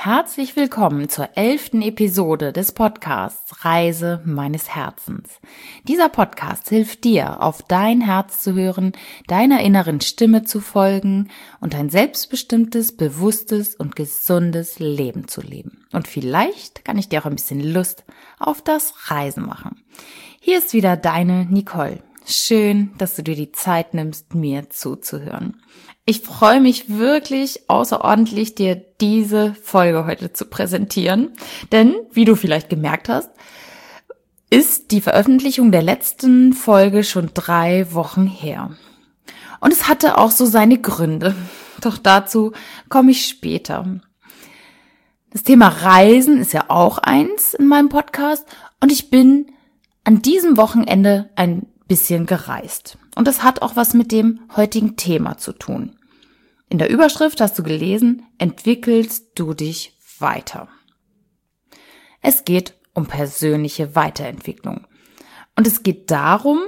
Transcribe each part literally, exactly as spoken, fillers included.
Herzlich willkommen zur elften Episode des Podcasts Reise meines Herzens. Dieser Podcast hilft dir, auf dein Herz zu hören, deiner inneren Stimme zu folgen und ein selbstbestimmtes, bewusstes und gesundes Leben zu leben. Und vielleicht kann ich dir auch ein bisschen Lust auf das Reisen machen. Hier ist wieder deine Nicole. Schön, dass du dir die Zeit nimmst, mir zuzuhören. Ich freue mich wirklich außerordentlich, dir diese Folge heute zu präsentieren, denn, wie du vielleicht gemerkt hast, ist die Veröffentlichung der letzten Folge schon drei Wochen her. Und es hatte auch so seine Gründe, doch dazu komme ich später. Das Thema Reisen ist ja auch eins in meinem Podcast und ich bin an diesem Wochenende ein bisschen gereist. Und das hat auch was mit dem heutigen Thema zu tun. In der Überschrift hast du gelesen, entwickelst du dich weiter. Es geht um persönliche Weiterentwicklung. Und es geht darum,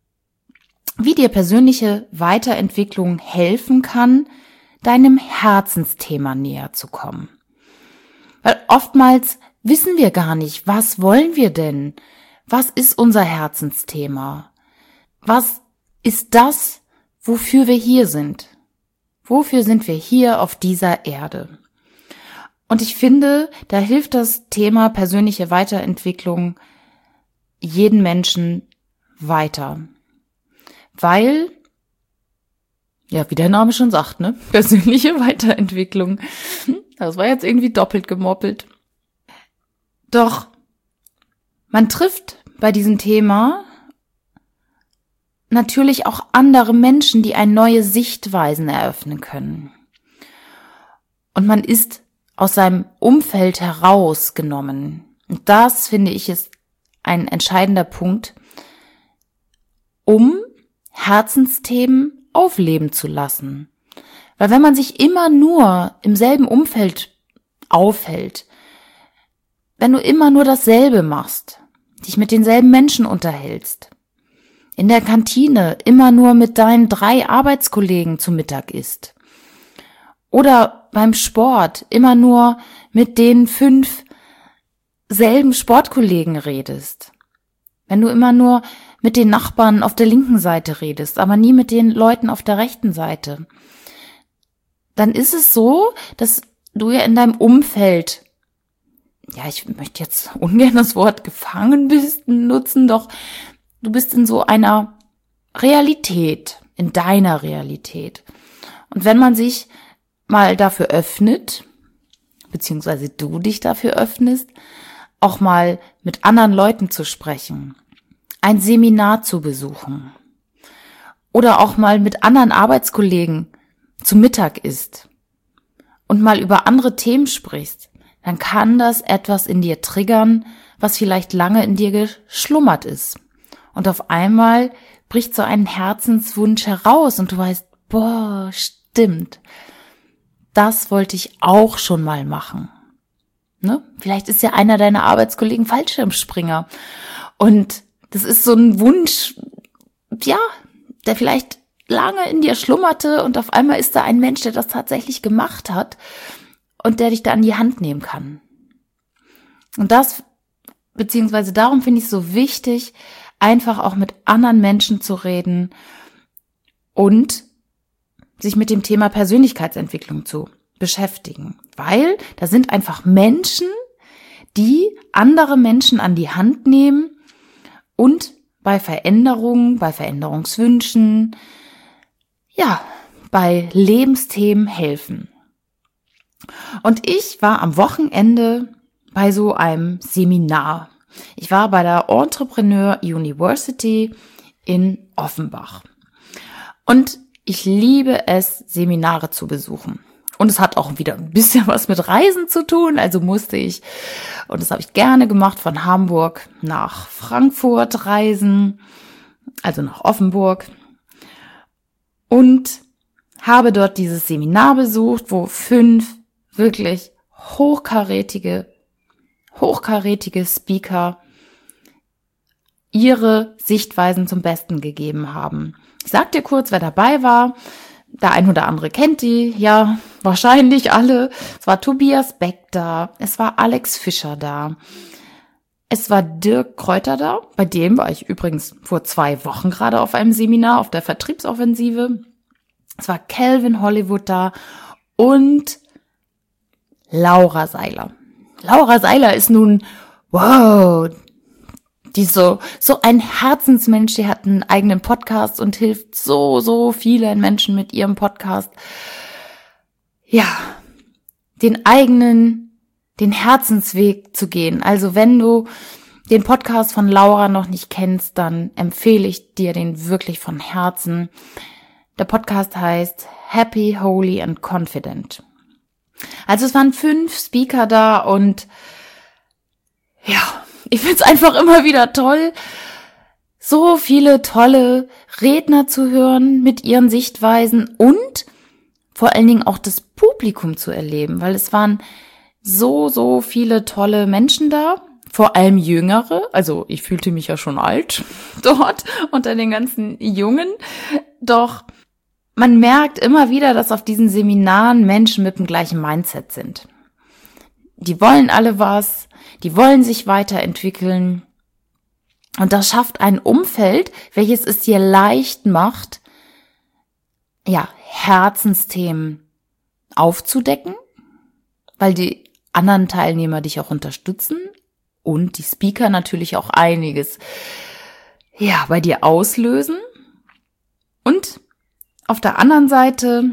wie dir persönliche Weiterentwicklung helfen kann, deinem Herzensthema näher zu kommen. Weil oftmals wissen wir gar nicht, was wollen wir denn? Was ist unser Herzensthema? Was ist das, wofür wir hier sind? Wofür sind wir hier auf dieser Erde? Und ich finde, da hilft das Thema persönliche Weiterentwicklung jeden Menschen weiter. Weil, ja, wie der Name schon sagt, ne? Persönliche Weiterentwicklung. Das war jetzt irgendwie doppelt gemoppelt. Doch man trifft bei diesem Thema natürlich auch andere Menschen, die eine neue Sichtweisen eröffnen können. Und man ist aus seinem Umfeld herausgenommen. Und das, finde ich, ist ein entscheidender Punkt, um Herzensthemen aufleben zu lassen. Weil wenn man sich immer nur im selben Umfeld aufhält, wenn du immer nur dasselbe machst, dich mit denselben Menschen unterhältst, in der Kantine immer nur mit deinen drei Arbeitskollegen zu Mittag isst oder beim Sport immer nur mit den fünf selben Sportkollegen redest, wenn du immer nur mit den Nachbarn auf der linken Seite redest, aber nie mit den Leuten auf der rechten Seite, dann ist es so, dass du ja in deinem Umfeld, ja, ich möchte jetzt ungern das Wort gefangen bist nutzen, doch du bist in so einer Realität, in deiner Realität. Und wenn man sich mal dafür öffnet, beziehungsweise du dich dafür öffnest, auch mal mit anderen Leuten zu sprechen, ein Seminar zu besuchen oder auch mal mit anderen Arbeitskollegen zu Mittag isst und mal über andere Themen sprichst, dann kann das etwas in dir triggern, was vielleicht lange in dir geschlummert ist. Und auf einmal bricht so ein Herzenswunsch heraus und du weißt, boah, stimmt, das wollte ich auch schon mal machen. Ne? Vielleicht ist ja einer deiner Arbeitskollegen Fallschirmspringer und das ist so ein Wunsch, ja, der vielleicht lange in dir schlummerte und auf einmal ist da ein Mensch, der das tatsächlich gemacht hat und der dich da an die Hand nehmen kann. Und das, beziehungsweise darum finde ich es so wichtig, einfach auch mit anderen Menschen zu reden und sich mit dem Thema Persönlichkeitsentwicklung zu beschäftigen. Weil da sind einfach Menschen, die andere Menschen an die Hand nehmen und bei Veränderungen, bei Veränderungswünschen, ja, bei Lebensthemen helfen. Und ich war am Wochenende bei so einem Seminar. Ich war bei der Entrepreneur University in Offenbach. Und ich liebe es, Seminare zu besuchen. Und es hat auch wieder ein bisschen was mit Reisen zu tun. Also musste ich, und das habe ich gerne gemacht, von Hamburg nach Frankfurt reisen, also nach Offenburg. Und habe dort dieses Seminar besucht, wo fünf wirklich hochkarätige hochkarätige Speaker ihre Sichtweisen zum Besten gegeben haben. Ich sag dir kurz, wer dabei war. Der ein oder andere kennt die, ja, wahrscheinlich alle. Es war Tobias Beck da, es war Alex Fischer da, es war Dirk Kräuter da, bei dem war ich übrigens vor zwei Wochen gerade auf einem Seminar auf der Vertriebsoffensive. Es war Calvin Hollywood da und Laura Seiler. Laura Seiler ist nun, wow, die ist so, so ein Herzensmensch, die hat einen eigenen Podcast und hilft so, so vielen Menschen mit ihrem Podcast. Ja, den eigenen, den Herzensweg zu gehen. Also wenn du den Podcast von Laura noch nicht kennst, dann empfehle ich dir den wirklich von Herzen. Der Podcast heißt Happy, Holy and Confident. Also es waren fünf Speaker da und ja, ich find's einfach immer wieder toll, so viele tolle Redner zu hören mit ihren Sichtweisen und vor allen Dingen auch das Publikum zu erleben, weil es waren so, so viele tolle Menschen da, vor allem Jüngere, also ich fühlte mich ja schon alt dort unter den ganzen Jungen, doch man merkt immer wieder, dass auf diesen Seminaren Menschen mit dem gleichen Mindset sind. Die wollen alle was, die wollen sich weiterentwickeln und das schafft ein Umfeld, welches es dir leicht macht, ja, Herzensthemen aufzudecken, weil die anderen Teilnehmer dich auch unterstützen und die Speaker natürlich auch einiges, ja, bei dir auslösen. Und auf der anderen Seite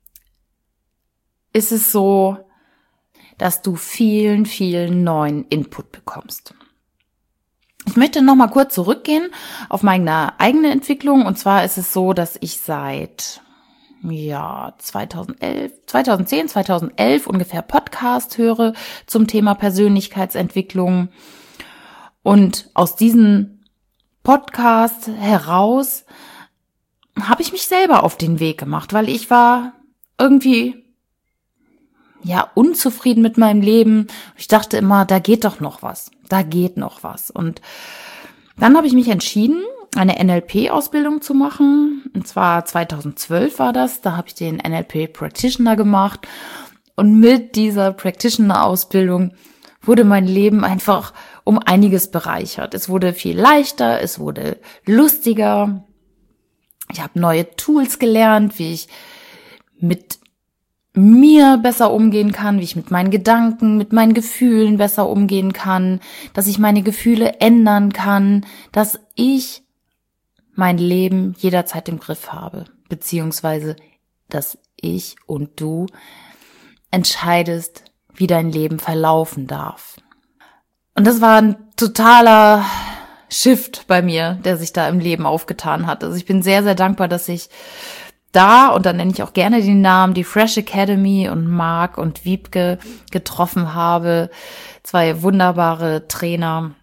ist es so, dass du vielen, vielen neuen Input bekommst. Ich möchte noch mal kurz zurückgehen auf meine eigene Entwicklung. Und zwar ist es so, dass ich seit ja zweitausendelf, zweitausendzehn, zweitausendelf ungefähr Podcast höre zum Thema Persönlichkeitsentwicklung. Und aus diesem Podcast heraus habe ich mich selber auf den Weg gemacht, weil ich war irgendwie ja unzufrieden mit meinem Leben. Ich dachte immer, da geht doch noch was, da geht noch was. Und dann habe ich mich entschieden, eine N L P-Ausbildung zu machen. Und zwar zweitausendzwölf war das. Da habe ich den N L P Practitioner gemacht. Und mit dieser Practitioner-Ausbildung wurde mein Leben einfach um einiges bereichert. Es wurde viel leichter, es wurde lustiger. Ich habe neue Tools gelernt, wie ich mit mir besser umgehen kann, wie ich mit meinen Gedanken, mit meinen Gefühlen besser umgehen kann, dass ich meine Gefühle ändern kann, dass ich mein Leben jederzeit im Griff habe, beziehungsweise dass ich und du entscheidest, wie dein Leben verlaufen darf. Und das war ein totaler Shift bei mir, der sich da im Leben aufgetan hat. Also ich bin sehr, sehr dankbar, dass ich da, und dann nenne ich auch gerne den Namen, die Fresh Academy und Marc und Wiebke getroffen habe. Zwei wunderbare Trainer,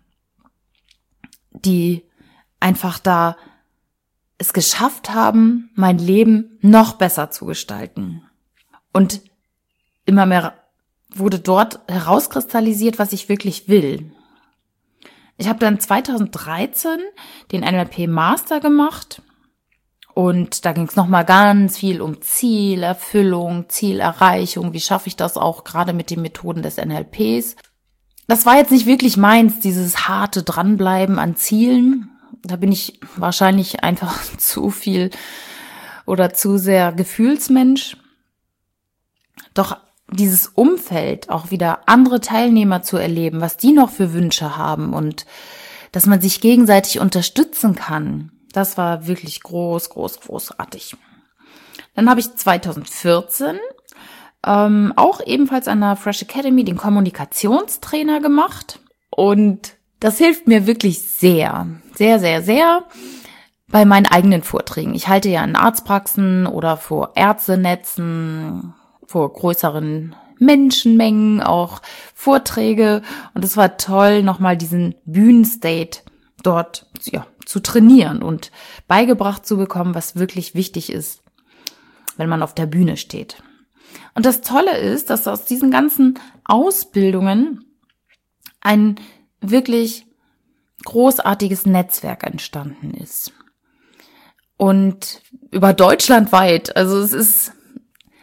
die einfach da es geschafft haben, mein Leben noch besser zu gestalten. Und immer mehr wurde dort herauskristallisiert, was ich wirklich will. Ich habe dann zweitausenddreizehn den N L P Master gemacht und da ging es nochmal ganz viel um Zielerfüllung, Zielerreichung, wie schaffe ich das auch gerade mit den Methoden des N L Ps. Das war jetzt nicht wirklich meins, dieses harte Dranbleiben an Zielen. Da bin ich wahrscheinlich einfach zu viel oder zu sehr Gefühlsmensch. Doch dieses Umfeld, auch wieder andere Teilnehmer zu erleben, was die noch für Wünsche haben und dass man sich gegenseitig unterstützen kann, das war wirklich groß, groß, großartig. Dann habe ich zweitausendvierzehn ähm, auch ebenfalls an der Fresh Academy den Kommunikationstrainer gemacht und das hilft mir wirklich sehr, sehr, sehr, sehr bei meinen eigenen Vorträgen. Ich halte ja in Arztpraxen oder vor Ärztenetzen, vor größeren Menschenmengen auch Vorträge und es war toll, nochmal diesen Bühnenstate dort ja, zu trainieren und beigebracht zu bekommen, was wirklich wichtig ist, wenn man auf der Bühne steht. Und das Tolle ist, dass aus diesen ganzen Ausbildungen ein wirklich großartiges Netzwerk entstanden ist. Und über deutschlandweit, also es ist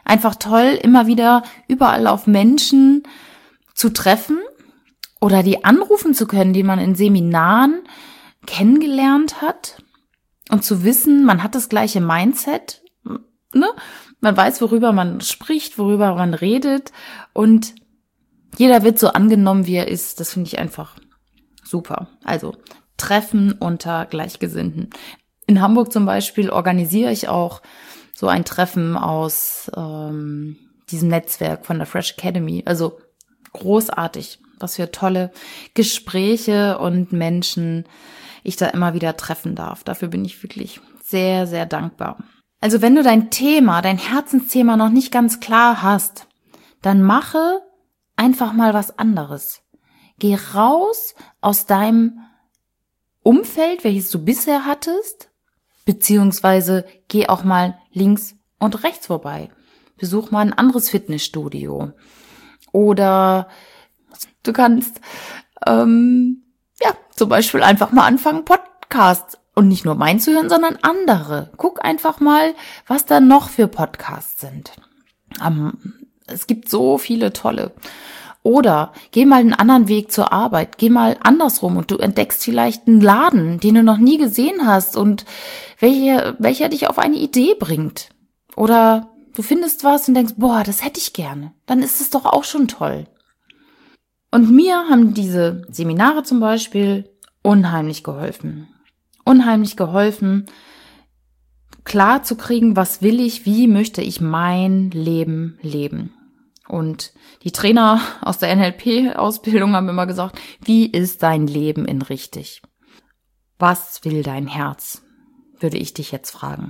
einfach toll, immer wieder überall auf Menschen zu treffen oder die anrufen zu können, die man in Seminaren kennengelernt hat und zu wissen, man hat das gleiche Mindset, ne? Man weiß, worüber man spricht, worüber man redet und jeder wird so angenommen, wie er ist. Das finde ich einfach super. Also Treffen unter Gleichgesinnten. In Hamburg zum Beispiel organisiere ich auch so ein Treffen aus ähm, diesem Netzwerk von der Fresh Academy. Also großartig, was für tolle Gespräche und Menschen ich da immer wieder treffen darf. Dafür bin ich wirklich sehr, sehr dankbar. Also wenn du dein Thema, dein Herzensthema noch nicht ganz klar hast, dann mache einfach mal was anderes. Geh raus aus deinem Umfeld, welches du bisher hattest, beziehungsweise geh auch mal links und rechts vorbei. Besuch mal ein anderes Fitnessstudio. Oder du kannst ähm, ja zum Beispiel einfach mal anfangen, Podcasts und nicht nur meinen zu hören, sondern andere. Guck einfach mal, was da noch für Podcasts sind. Ähm, es gibt so viele tolle. Oder geh mal einen anderen Weg zur Arbeit, geh mal andersrum und du entdeckst vielleicht einen Laden, den du noch nie gesehen hast und welcher, welcher dich auf eine Idee bringt. Oder du findest was und denkst, boah, das hätte ich gerne. Dann ist es doch auch schon toll. Und mir haben diese Seminare zum Beispiel unheimlich geholfen. Unheimlich geholfen, klar zu kriegen, was will ich, wie möchte ich mein Leben leben. Und die Trainer aus der N L P-Ausbildung haben immer gesagt, wie ist dein Leben in richtig? Was will dein Herz? Würde ich dich jetzt fragen.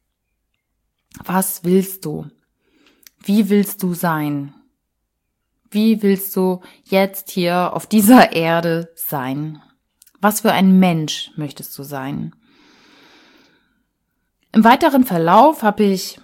Was willst du? Wie willst du sein? Wie willst du jetzt hier auf dieser Erde sein? Was für ein Mensch möchtest du sein? Im weiteren Verlauf habe ich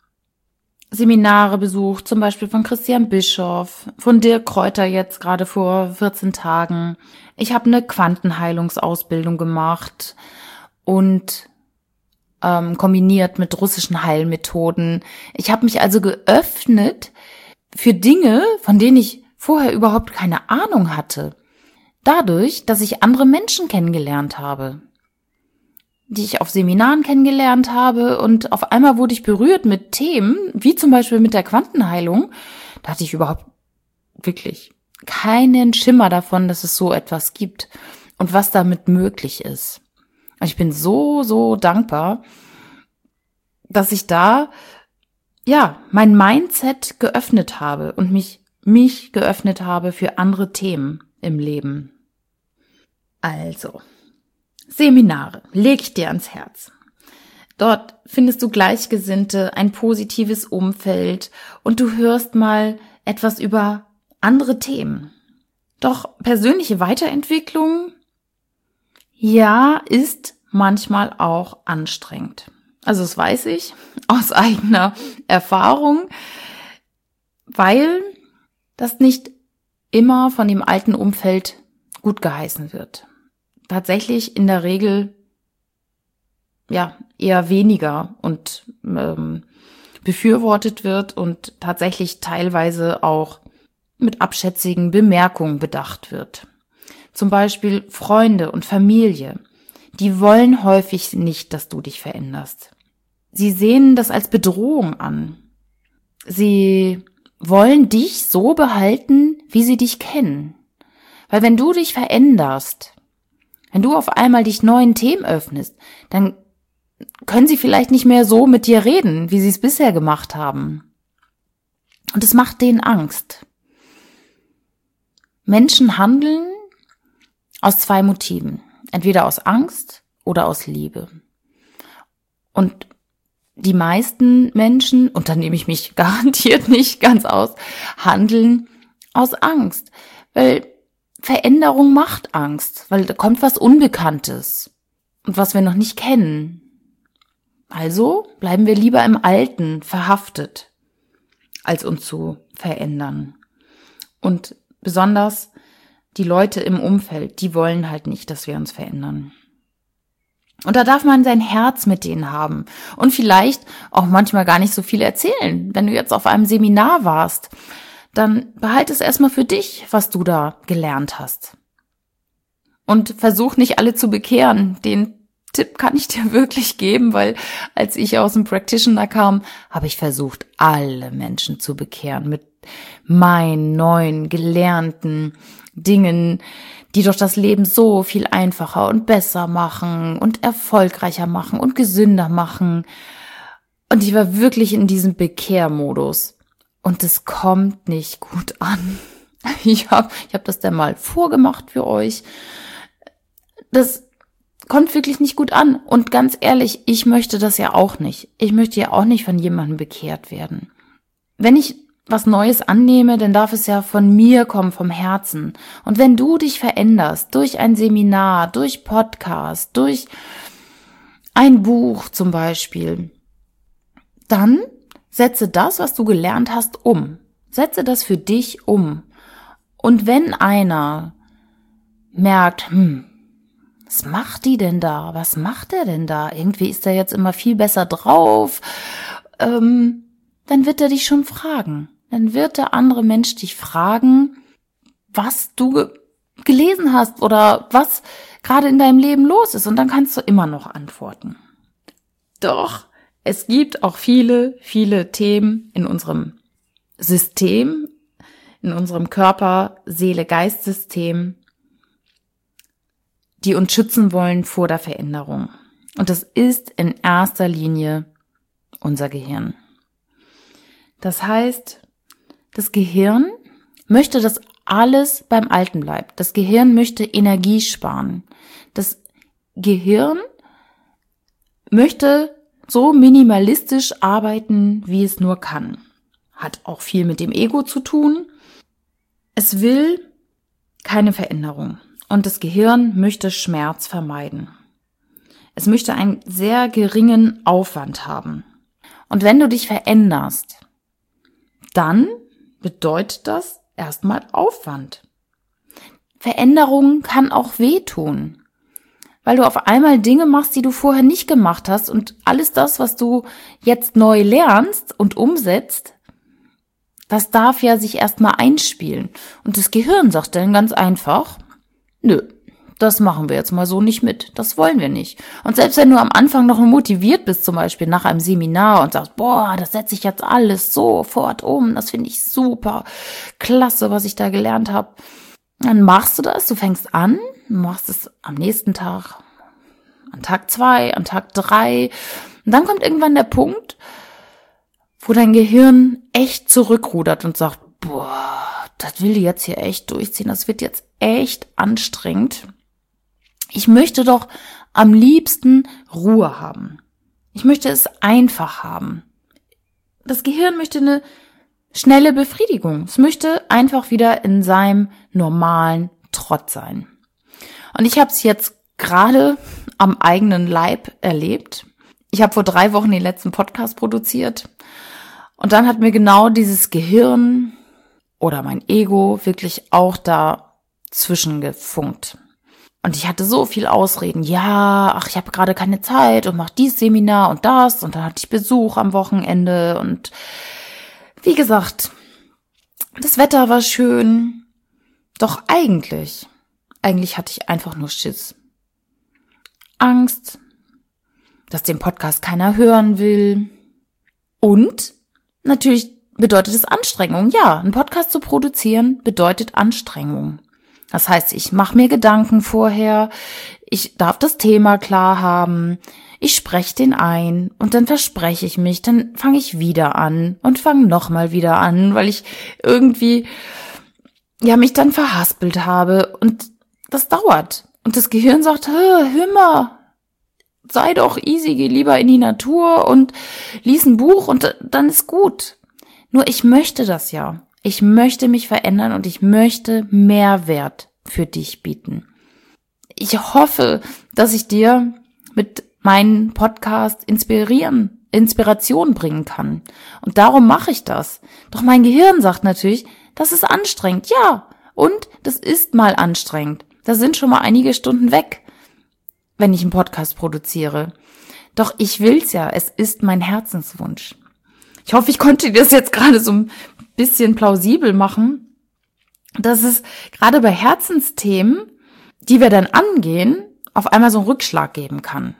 Seminare besucht, zum Beispiel von Christian Bischoff, von Dirk Kräuter jetzt gerade vor vierzehn Tagen. Ich habe eine Quantenheilungsausbildung gemacht und ähm, kombiniert mit russischen Heilmethoden. Ich habe mich also geöffnet für Dinge, von denen ich vorher überhaupt keine Ahnung hatte. Dadurch, dass ich andere Menschen kennengelernt habe, die ich auf Seminaren kennengelernt habe und auf einmal wurde ich berührt mit Themen, wie zum Beispiel mit der Quantenheilung. Da hatte ich überhaupt wirklich keinen Schimmer davon, dass es so etwas gibt und was damit möglich ist. Und ich bin so, so dankbar, dass ich da, ja, mein Mindset geöffnet habe und mich, mich geöffnet habe für andere Themen im Leben. Also, Seminare, leg ich dir ans Herz. Dort findest du Gleichgesinnte, ein positives Umfeld und du hörst mal etwas über andere Themen. Doch persönliche Weiterentwicklung, ja, ist manchmal auch anstrengend. Also das weiß ich aus eigener Erfahrung, weil das nicht immer von dem alten Umfeld gut geheißen wird. Tatsächlich in der Regel ja eher weniger und ähm, befürwortet wird und tatsächlich teilweise auch mit abschätzigen Bemerkungen bedacht wird. Zum Beispiel Freunde und Familie, die wollen häufig nicht, dass du dich veränderst. Sie sehen das als Bedrohung an. Sie wollen dich so behalten, wie sie dich kennen. Weil wenn du dich veränderst, wenn du auf einmal dich neuen Themen öffnest, dann können sie vielleicht nicht mehr so mit dir reden, wie sie es bisher gemacht haben. Und es macht denen Angst. Menschen handeln aus zwei Motiven. Entweder aus Angst oder aus Liebe. Und die meisten Menschen, und da nehme ich mich garantiert nicht ganz aus, handeln aus Angst. Weil Veränderung macht Angst, weil da kommt was Unbekanntes und was wir noch nicht kennen. Also bleiben wir lieber im Alten verhaftet, als uns zu verändern. Und besonders die Leute im Umfeld, die wollen halt nicht, dass wir uns verändern. Und da darf man sein Herz mit denen haben und vielleicht auch manchmal gar nicht so viel erzählen. Wenn du jetzt auf einem Seminar warst, dann behalte es erstmal für dich, was du da gelernt hast. Und versuch nicht alle zu bekehren. Den Tipp kann ich dir wirklich geben, weil als ich aus dem Practitioner kam, habe ich versucht, alle Menschen zu bekehren mit meinen neuen, gelernten Dingen, die doch das Leben so viel einfacher und besser machen und erfolgreicher machen und gesünder machen. Und ich war wirklich in diesem Bekehrmodus. Und es kommt nicht gut an. Ich habe ich hab das dann mal vorgemacht für euch. Das kommt wirklich nicht gut an. Und ganz ehrlich, ich möchte das ja auch nicht. Ich möchte ja auch nicht von jemandem bekehrt werden. Wenn ich was Neues annehme, dann darf es ja von mir kommen, vom Herzen. Und wenn du dich veränderst, durch ein Seminar, durch Podcast, durch ein Buch zum Beispiel, dann setze das, was du gelernt hast, um. Setze das für dich um. Und wenn einer merkt, hm, was macht die denn da? Was macht er denn da? Irgendwie ist er jetzt immer viel besser drauf. Ähm, dann wird er dich schon fragen. Dann wird der andere Mensch dich fragen, was du ge- gelesen hast oder was gerade in deinem Leben los ist. Und dann kannst du immer noch antworten. Doch, es gibt auch viele, viele Themen in unserem System, in unserem Körper-Seele-Geist-System, die uns schützen wollen vor der Veränderung. Und das ist in erster Linie unser Gehirn. Das heißt, das Gehirn möchte, dass alles beim Alten bleibt. Das Gehirn möchte Energie sparen. Das Gehirn möchte so minimalistisch arbeiten, wie es nur kann. Hat auch viel mit dem Ego zu tun. Es will keine Veränderung. Und das Gehirn möchte Schmerz vermeiden. Es möchte einen sehr geringen Aufwand haben. Und wenn du dich veränderst, dann bedeutet das erstmal Aufwand. Veränderung kann auch wehtun, weil du auf einmal Dinge machst, die du vorher nicht gemacht hast und alles das, was du jetzt neu lernst und umsetzt, das darf ja sich erstmal einspielen. Und das Gehirn sagt dann ganz einfach, nö, das machen wir jetzt mal so nicht mit. Das wollen wir nicht. Und selbst wenn du am Anfang noch motiviert bist, zum Beispiel nach einem Seminar und sagst, boah, das setze ich jetzt alles sofort um, das finde ich super, klasse, was ich da gelernt habe, dann machst du das, du fängst an, machst es am nächsten Tag, an Tag zwei, an Tag drei und dann kommt irgendwann der Punkt, wo dein Gehirn echt zurückrudert und sagt, boah, das will die jetzt hier echt durchziehen, das wird jetzt echt anstrengend. Ich möchte doch am liebsten Ruhe haben. Ich möchte es einfach haben. Das Gehirn möchte eine schnelle Befriedigung. Es möchte einfach wieder in seinem normalen Trott sein. Und ich habe es jetzt gerade am eigenen Leib erlebt. Ich habe vor drei Wochen den letzten Podcast produziert. Und dann hat mir genau dieses Gehirn oder mein Ego wirklich auch dazwischen gefunkt. Und ich hatte so viel Ausreden. Ja, ach, ich habe gerade keine Zeit und mach dies Seminar und das. Und dann hatte ich Besuch am Wochenende. Und wie gesagt, das Wetter war schön. Doch eigentlich, eigentlich hatte ich einfach nur Schiss. Angst, dass den Podcast keiner hören will. Und natürlich bedeutet es Anstrengung. Ja, einen Podcast zu produzieren bedeutet Anstrengung. Das heißt, ich mache mir Gedanken vorher, ich darf das Thema klar haben, ich spreche den ein und dann verspreche ich mich, dann fange ich wieder an und fange nochmal wieder an, weil ich irgendwie ja mich dann verhaspelt habe und das dauert. Und das Gehirn sagt, hör mal, sei doch easy, geh lieber in die Natur und lies ein Buch und dann ist gut. Nur ich möchte das ja. Ich möchte mich verändern und ich möchte Mehrwert für dich bieten. Ich hoffe, dass ich dir mit meinem Podcast inspirieren, Inspiration bringen kann. Und darum mache ich das. Doch mein Gehirn sagt natürlich, das ist anstrengend. Ja, und das ist mal anstrengend. Da sind schon mal einige Stunden weg. wenn ich einen Podcast produziere. Doch ich will's ja, es ist mein Herzenswunsch. Ich hoffe, ich konnte dir das jetzt gerade so ein bisschen plausibel machen, dass es gerade bei Herzensthemen, die wir dann angehen, auf einmal so einen Rückschlag geben kann.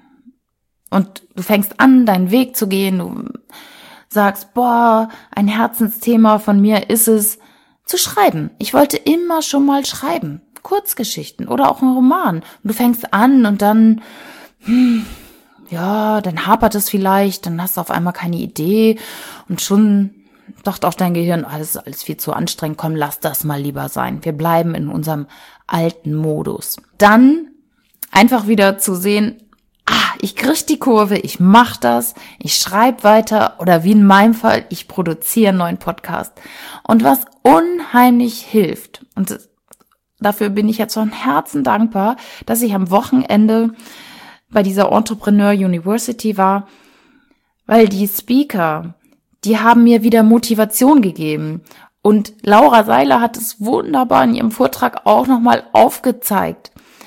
Und du fängst an, deinen Weg zu gehen, du sagst, boah, ein Herzensthema von mir ist es, zu schreiben. Ich wollte immer schon mal schreiben. Kurzgeschichten oder auch einen Roman. Und du fängst an und dann, hm, ja, dann hapert es vielleicht, dann hast du auf einmal keine Idee und schon dachte auch dein Gehirn, alles ist alles viel zu anstrengend, komm, lass das mal lieber sein. Wir bleiben in unserem alten Modus. Dann einfach wieder zu sehen, ah, ich krieg die Kurve, ich mach das, ich schreibe weiter oder wie in meinem Fall, ich produziere einen neuen Podcast. Und was unheimlich hilft, und dafür bin ich jetzt von Herzen dankbar, dass ich am Wochenende bei dieser Entrepreneur University war, weil die Speaker, die haben mir wieder Motivation gegeben. Und Laura Seiler hat es wunderbar in ihrem Vortrag auch nochmal aufgezeigt,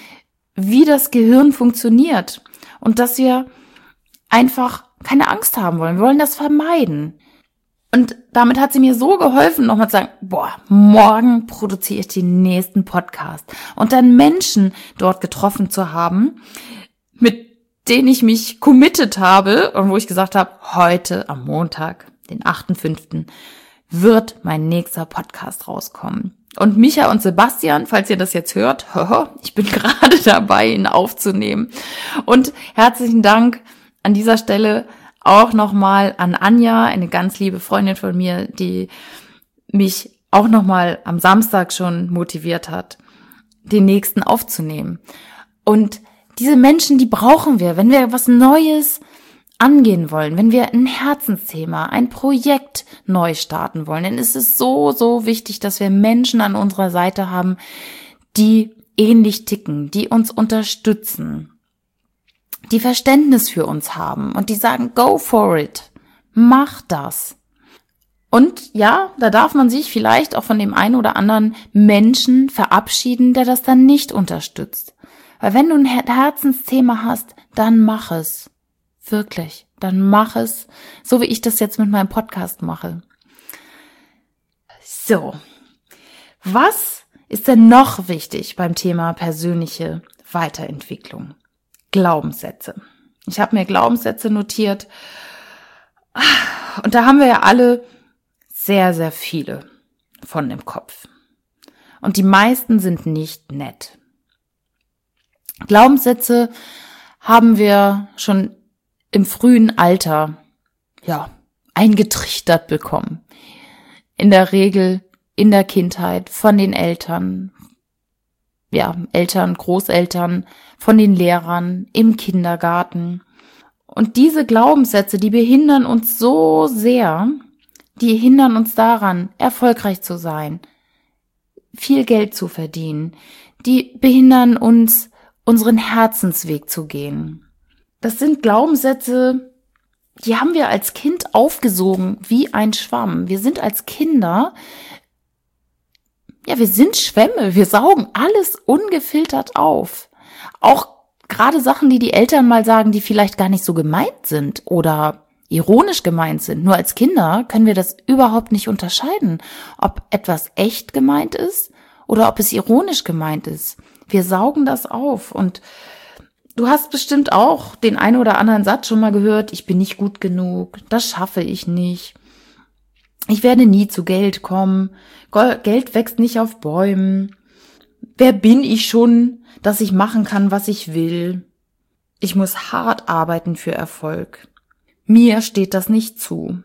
wie das Gehirn funktioniert und dass wir einfach keine Angst haben wollen. Wir wollen das vermeiden. Und damit hat sie mir so geholfen, nochmal zu sagen, boah, morgen produziere ich den nächsten Podcast. Und dann Menschen dort getroffen zu haben, mit denen ich mich committed habe und wo ich gesagt habe, heute am Montag, den achten fünften wird mein nächster Podcast rauskommen. Und Micha und Sebastian, falls ihr das jetzt hört, ich bin gerade dabei, ihn aufzunehmen. Und herzlichen Dank an dieser Stelle auch nochmal an Anja, eine ganz liebe Freundin von mir, die mich auch nochmal am Samstag schon motiviert hat, den nächsten aufzunehmen. Und diese Menschen, die brauchen wir, wenn wir was Neues angehen wollen, wenn wir ein Herzensthema, ein Projekt neu starten wollen, dann ist es so, so wichtig, dass wir Menschen an unserer Seite haben, die ähnlich ticken, die uns unterstützen, die Verständnis für uns haben und die sagen, go for it, mach das. Und ja, da darf man sich vielleicht auch von dem einen oder anderen Menschen verabschieden, der das dann nicht unterstützt. Weil wenn du ein Herzensthema hast, dann mach es. Wirklich, dann mach es, so wie ich das jetzt mit meinem Podcast mache. So, was ist denn noch wichtig beim Thema persönliche Weiterentwicklung? Glaubenssätze. Ich habe mir Glaubenssätze notiert und da haben wir ja alle sehr, sehr viele von im Kopf. Und die meisten sind nicht nett. Glaubenssätze haben wir schon im frühen Alter, ja, eingetrichtert bekommen. In der Regel in der Kindheit von den Eltern, ja, Eltern, Großeltern, von den Lehrern, im Kindergarten. Und diese Glaubenssätze, die behindern uns so sehr, die hindern uns daran, erfolgreich zu sein, viel Geld zu verdienen. Die behindern uns, unseren Herzensweg zu gehen. Das sind Glaubenssätze, die haben wir als Kind aufgesogen wie ein Schwamm. Wir sind als Kinder, ja, wir sind Schwämme, wir saugen alles ungefiltert auf. Auch gerade Sachen, die die Eltern mal sagen, die vielleicht gar nicht so gemeint sind oder ironisch gemeint sind. Nur als Kinder können wir das überhaupt nicht unterscheiden, ob etwas echt gemeint ist oder ob es ironisch gemeint ist. Wir saugen das auf und du hast bestimmt auch den einen oder anderen Satz schon mal gehört, ich bin nicht gut genug, das schaffe ich nicht, ich werde nie zu Geld kommen, Geld wächst nicht auf Bäumen, wer bin ich schon, dass ich machen kann, was ich will, ich muss hart arbeiten für Erfolg, mir steht das nicht zu.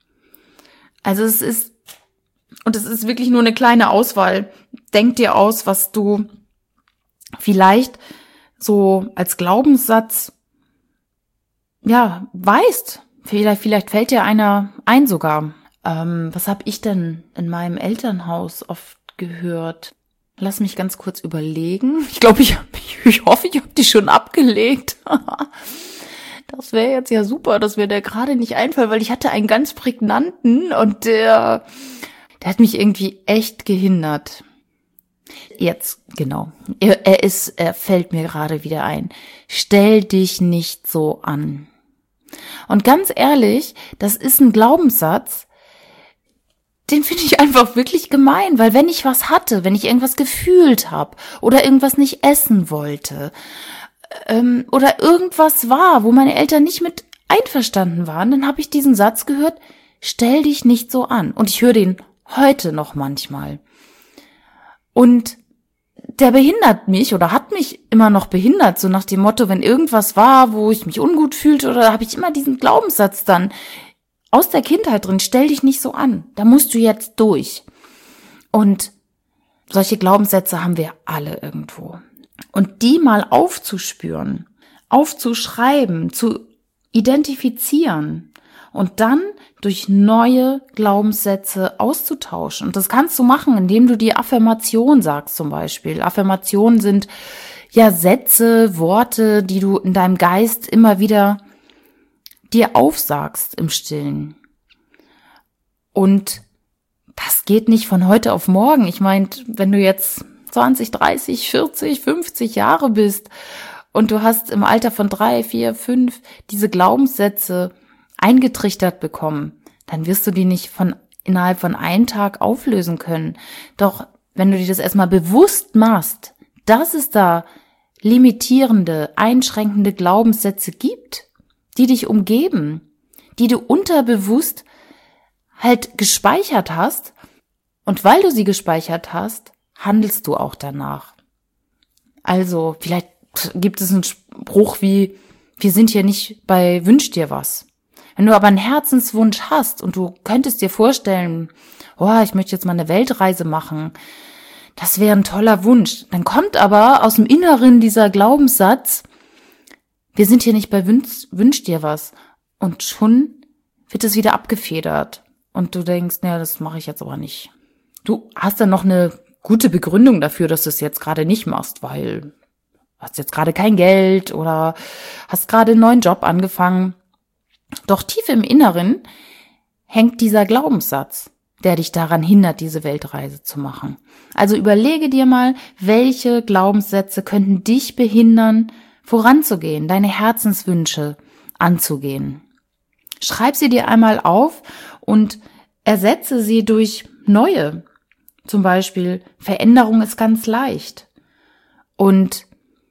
Also es ist, und es ist wirklich nur eine kleine Auswahl, denk dir aus, was du vielleicht so als Glaubenssatz, ja, weißt. Vielleicht, vielleicht fällt dir einer ein sogar. Ähm, was habe ich denn in meinem Elternhaus oft gehört? Lass mich ganz kurz überlegen. Ich glaube, ich, ich, ich hoffe, ich habe die schon abgelegt. Das wäre jetzt ja super, dass mir der gerade nicht einfällt, weil ich hatte einen ganz prägnanten und der, der hat mich irgendwie echt gehindert. Jetzt, genau. Er, er ist, er fällt mir gerade wieder ein. Stell dich nicht so an. Und ganz ehrlich, das ist ein Glaubenssatz, den finde ich einfach wirklich gemein, weil wenn ich was hatte, wenn ich irgendwas gefühlt habe oder irgendwas nicht essen wollte ähm, oder irgendwas war, wo meine Eltern nicht mit einverstanden waren, dann habe ich diesen Satz gehört, stell dich nicht so an. Und ich höre den heute noch manchmal. Und der behindert mich oder hat mich immer noch behindert, so nach dem Motto, wenn irgendwas war, wo ich mich ungut fühlte, oder habe ich immer diesen Glaubenssatz dann aus der Kindheit drin, stell dich nicht so an, da musst du jetzt durch. Und solche Glaubenssätze haben wir alle irgendwo. Und die mal aufzuspüren, aufzuschreiben, zu identifizieren und dann durch neue Glaubenssätze auszutauschen. Und das kannst du machen, indem du die Affirmation sagst zum Beispiel. Affirmationen sind ja Sätze, Worte, die du in deinem Geist immer wieder dir aufsagst im Stillen. Und das geht nicht von heute auf morgen. Ich meine, wenn du jetzt zwanzig, dreißig, vierzig, fünfzig Jahre bist und du hast im Alter von drei, vier, fünf diese Glaubenssätze eingetrichtert bekommen, dann wirst du die nicht von innerhalb von einem Tag auflösen können. Doch wenn du dir das erstmal bewusst machst, dass es da limitierende, einschränkende Glaubenssätze gibt, die dich umgeben, die du unterbewusst halt gespeichert hast, und weil du sie gespeichert hast, handelst du auch danach. Also vielleicht gibt es einen Spruch wie, wir sind hier nicht bei Wünsch dir was. Wenn du aber einen Herzenswunsch hast und du könntest dir vorstellen, oh, ich möchte jetzt mal eine Weltreise machen, das wäre ein toller Wunsch. Dann kommt aber aus dem Inneren dieser Glaubenssatz, wir sind hier nicht bei Wünsch, Wünsch dir was. Und schon wird es wieder abgefedert. Und du denkst, naja, das mache ich jetzt aber nicht. Du hast dann noch eine gute Begründung dafür, dass du es jetzt gerade nicht machst, weil du hast jetzt gerade kein Geld oder hast gerade einen neuen Job angefangen. Doch tief im Inneren hängt dieser Glaubenssatz, der dich daran hindert, diese Weltreise zu machen. Also überlege dir mal, welche Glaubenssätze könnten dich behindern, voranzugehen, deine Herzenswünsche anzugehen. Schreib sie dir einmal auf und ersetze sie durch neue. Zum Beispiel, Veränderung ist ganz leicht und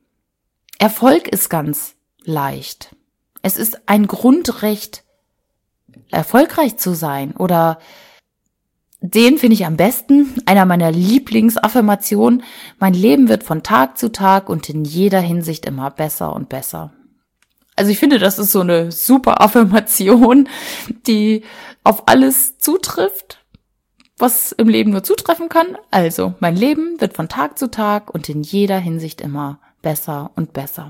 Erfolg ist ganz leicht. Es ist ein Grundrecht, erfolgreich zu sein, oder den finde ich am besten, einer meiner Lieblingsaffirmationen, mein Leben wird von Tag zu Tag und in jeder Hinsicht immer besser und besser. Also ich finde, das ist so eine super Affirmation, die auf alles zutrifft, was im Leben nur zutreffen kann. Also, mein Leben wird von Tag zu Tag und in jeder Hinsicht immer besser und besser.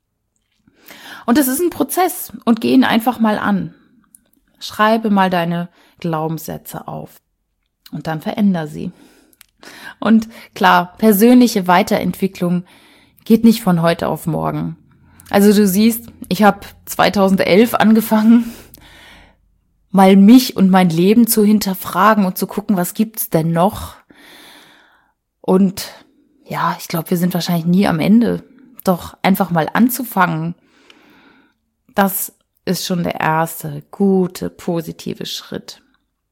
Und es ist ein Prozess und geh ihn einfach mal an. Schreibe mal deine Glaubenssätze auf und dann veränder sie. Und klar, persönliche Weiterentwicklung geht nicht von heute auf morgen. Also du siehst, ich habe zweitausendelf angefangen, mal mich und mein Leben zu hinterfragen und zu gucken, was gibt's denn noch? Und ja, ich glaube, wir sind wahrscheinlich nie am Ende. Doch einfach mal anzufangen, das ist schon der erste gute, positive Schritt.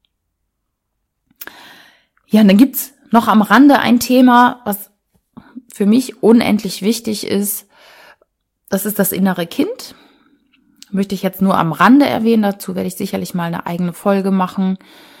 Ja, und dann gibt's noch am Rande ein Thema, was für mich unendlich wichtig ist. Das ist das innere Kind. Möchte ich jetzt nur am Rande erwähnen. Dazu werde ich sicherlich mal eine eigene Folge machen.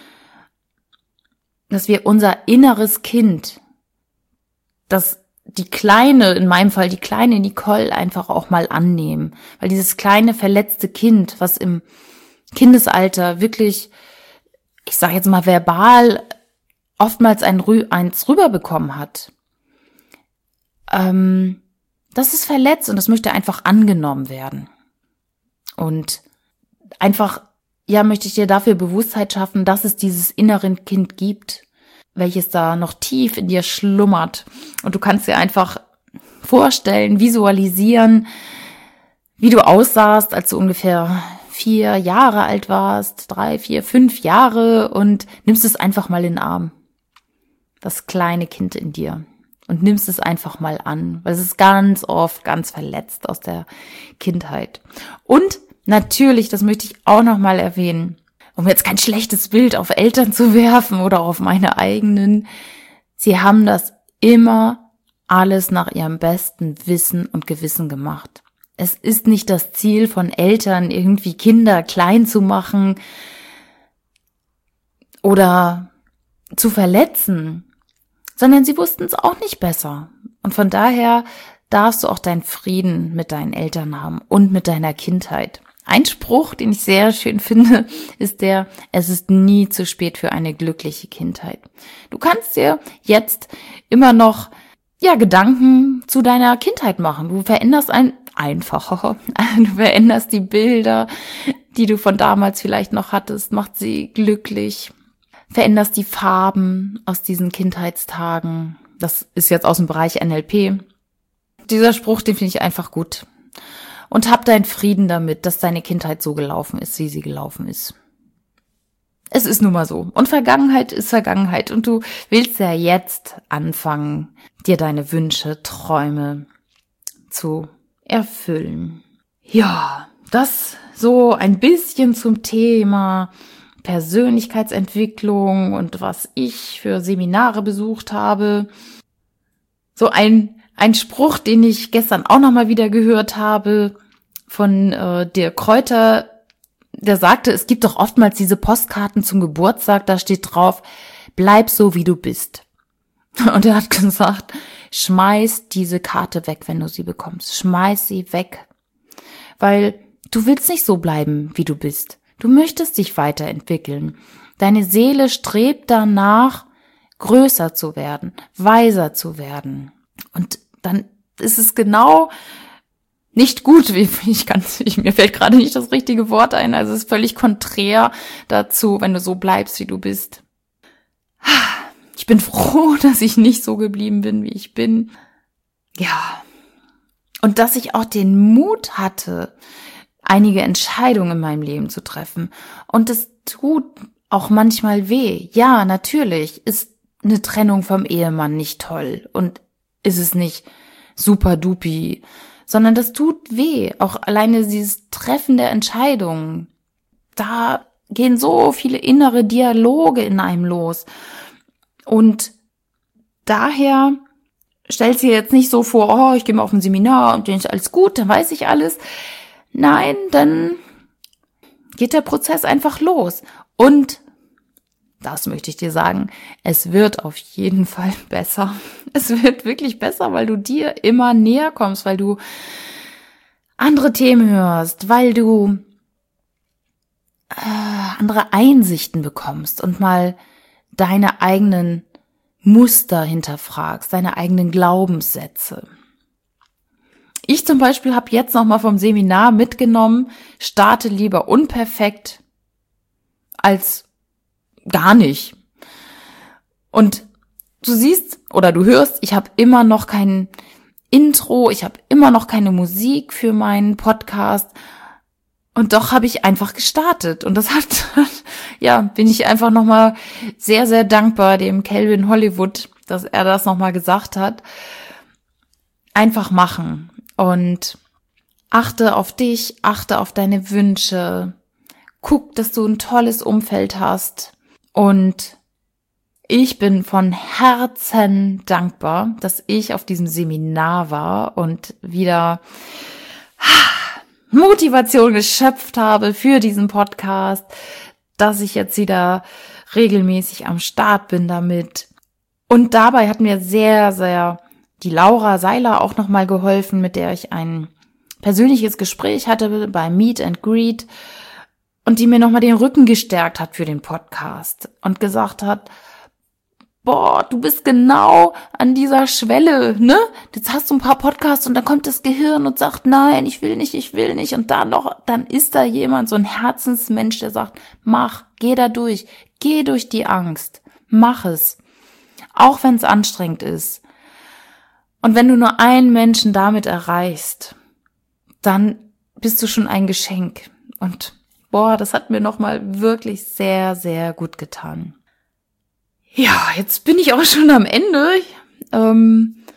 Dass wir unser inneres Kind, das die kleine, in meinem Fall die kleine Nicole, einfach auch mal annehmen. Weil dieses kleine verletzte Kind, was im Kindesalter wirklich, ich sage jetzt mal verbal, oftmals ein Rü- eins rüberbekommen hat, ähm, das ist verletzt und das möchte einfach angenommen werden. Und einfach, ja, möchte ich dir dafür Bewusstheit schaffen, dass es dieses innere Kind gibt, welches da noch tief in dir schlummert. Und du kannst dir einfach vorstellen, visualisieren, wie du aussahst, als du ungefähr vier Jahre alt warst, drei, vier, fünf Jahre, und nimmst es einfach mal in den Arm. Das kleine Kind in dir. und nimmst es einfach mal an, weil es ist ganz oft ganz verletzt aus der Kindheit. Und natürlich, das möchte ich auch noch mal erwähnen, um jetzt kein schlechtes Bild auf Eltern zu werfen oder auf meine eigenen, sie haben das immer alles nach ihrem besten Wissen und Gewissen gemacht. Es ist nicht das Ziel von Eltern, irgendwie Kinder klein zu machen oder zu verletzen, sondern sie wussten es auch nicht besser. Und von daher darfst du auch deinen Frieden mit deinen Eltern haben und mit deiner Kindheit. Ein Spruch, den ich sehr schön finde, ist der, es ist nie zu spät für eine glückliche Kindheit. Du kannst dir jetzt immer noch, ja, Gedanken zu deiner Kindheit machen. Du veränderst ein, einfacher, du veränderst die Bilder, die du von damals vielleicht noch hattest, macht sie glücklich. Veränderst die Farben aus diesen Kindheitstagen. Das ist jetzt aus dem Bereich N L P. Dieser Spruch, den finde ich einfach gut. Und hab deinen Frieden damit, dass deine Kindheit so gelaufen ist, wie sie gelaufen ist. Es ist nun mal so. Und Vergangenheit ist Vergangenheit. Und du willst ja jetzt anfangen, dir deine Wünsche, Träume zu erfüllen. Ja, das so ein bisschen zum Thema Persönlichkeitsentwicklung und was ich für Seminare besucht habe. So ein ein Spruch, den ich gestern auch noch mal wieder gehört habe von äh, Dirk Kräuter, der sagte, es gibt doch oftmals diese Postkarten zum Geburtstag, da steht drauf, bleib so wie du bist. Und er hat gesagt, schmeiß diese Karte weg, wenn du sie bekommst. Schmeiß sie weg. Weil du willst nicht so bleiben, wie du bist. Du möchtest dich weiterentwickeln. Deine Seele strebt danach, größer zu werden, weiser zu werden. Und dann ist es genau nicht gut, wie ich kann, ich, mir fällt gerade nicht das richtige Wort ein, also es ist völlig konträr dazu, wenn du so bleibst, wie du bist. Ich bin froh, dass ich nicht so geblieben bin, wie ich bin. Ja. Und dass ich auch den Mut hatte, einige Entscheidungen in meinem Leben zu treffen. Und es tut auch manchmal weh. Ja, natürlich ist eine Trennung vom Ehemann nicht toll und ist es nicht super dupi, sondern das tut weh. Auch alleine dieses Treffen der Entscheidungen. Da gehen so viele innere Dialoge in einem los. Und daher stellst du dir jetzt nicht so vor, oh, ich gehe mal auf ein Seminar und dann ist alles gut, dann weiß ich alles. Nein, dann geht der Prozess einfach los. Und das möchte ich dir sagen, es wird auf jeden Fall besser. Es wird wirklich besser, weil du dir immer näher kommst, weil du andere Themen hörst, weil du äh, andere Einsichten bekommst und mal deine eigenen Muster hinterfragst, deine eigenen Glaubenssätze. Ich zum Beispiel habe jetzt noch mal vom Seminar mitgenommen, starte lieber unperfekt als gar nicht. Und du siehst oder du hörst, ich habe immer noch kein Intro, ich habe immer noch keine Musik für meinen Podcast. Und doch habe ich einfach gestartet. Und das hat, ja, bin ich einfach nochmal sehr, sehr dankbar dem Calvin Hollywood, dass er das nochmal gesagt hat. Einfach machen. Und achte auf dich, achte auf deine Wünsche. Guck, dass du ein tolles Umfeld hast. Und ich bin von Herzen dankbar, dass ich auf diesem Seminar war und wieder Motivation geschöpft habe für diesen Podcast, dass ich jetzt wieder regelmäßig am Start bin damit. Und dabei hat mir sehr, sehr die Laura Seiler auch nochmal geholfen, mit der ich ein persönliches Gespräch hatte bei Meet and Greet und die mir nochmal den Rücken gestärkt hat für den Podcast und gesagt hat, boah, du bist genau an dieser Schwelle, ne? Jetzt hast du ein paar Podcasts und dann kommt das Gehirn und sagt, nein, ich will nicht, ich will nicht. Und dann noch, dann ist da jemand, so ein Herzensmensch, der sagt, mach, geh da durch, geh durch die Angst, mach es. Auch wenn es anstrengend ist. Und wenn du nur einen Menschen damit erreichst, dann bist du schon ein Geschenk. Und boah, das hat mir nochmal wirklich sehr, sehr gut getan. Ja, jetzt bin ich auch schon am Ende. Ähm,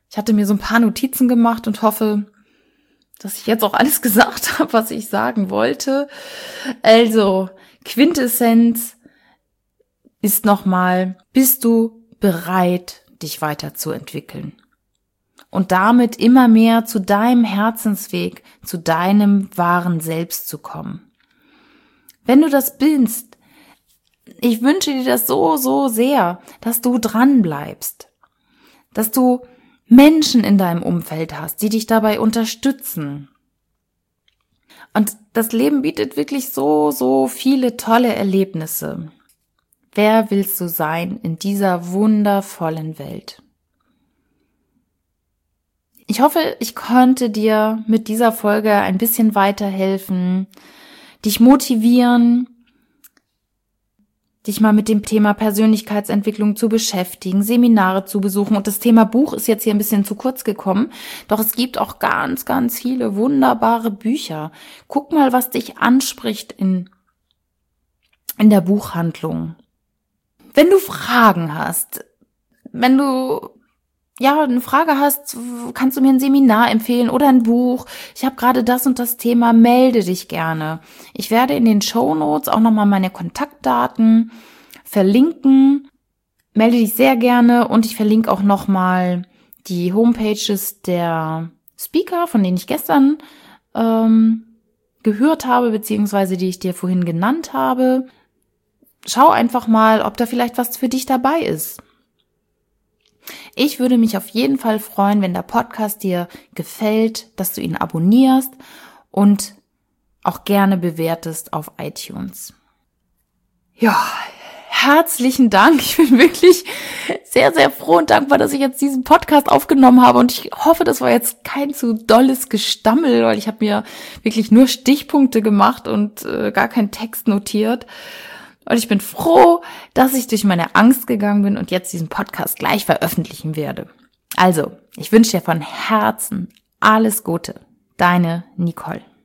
Ich hatte mir so ein paar Notizen gemacht und hoffe, dass ich jetzt auch alles gesagt habe, was ich sagen wollte. Also, Quintessenz ist nochmal, bist du bereit, dich weiterzuentwickeln? Und damit immer mehr zu deinem Herzensweg, zu deinem wahren Selbst zu kommen. Wenn du das bist, ich wünsche dir das so, so sehr, dass du dran bleibst, dass du Menschen in deinem Umfeld hast, die dich dabei unterstützen. Und das Leben bietet wirklich so, so viele tolle Erlebnisse. Wer willst du sein in dieser wundervollen Welt? Ich hoffe, ich konnte dir mit dieser Folge ein bisschen weiterhelfen, dich motivieren, dich mal mit dem Thema Persönlichkeitsentwicklung zu beschäftigen, Seminare zu besuchen. Und das Thema Buch ist jetzt hier ein bisschen zu kurz gekommen. Doch es gibt auch ganz, ganz viele wunderbare Bücher. Guck mal, was dich anspricht in, in der Buchhandlung. Wenn du Fragen hast, wenn du ja eine Frage hast, kannst du mir ein Seminar empfehlen oder ein Buch. Ich habe gerade das und das Thema, melde dich gerne. Ich werde in den Shownotes auch nochmal meine Kontaktdaten verlinken. Melde dich sehr gerne und ich verlinke auch nochmal die Homepages der Speaker, von denen ich gestern ähm, gehört habe, beziehungsweise die ich dir vorhin genannt habe. Schau einfach mal, ob da vielleicht was für dich dabei ist. Ich würde mich auf jeden Fall freuen, wenn der Podcast dir gefällt, dass du ihn abonnierst und auch gerne bewertest auf iTunes. Ja, herzlichen Dank. Ich bin wirklich sehr, sehr froh und dankbar, dass ich jetzt diesen Podcast aufgenommen habe und ich hoffe, das war jetzt kein zu dolles Gestammel, weil ich habe mir wirklich nur Stichpunkte gemacht und äh, gar keinen Text notiert. Und ich bin froh, dass ich durch meine Angst gegangen bin und jetzt diesen Podcast gleich veröffentlichen werde. Also, ich wünsche dir von Herzen alles Gute. Deine Nicole.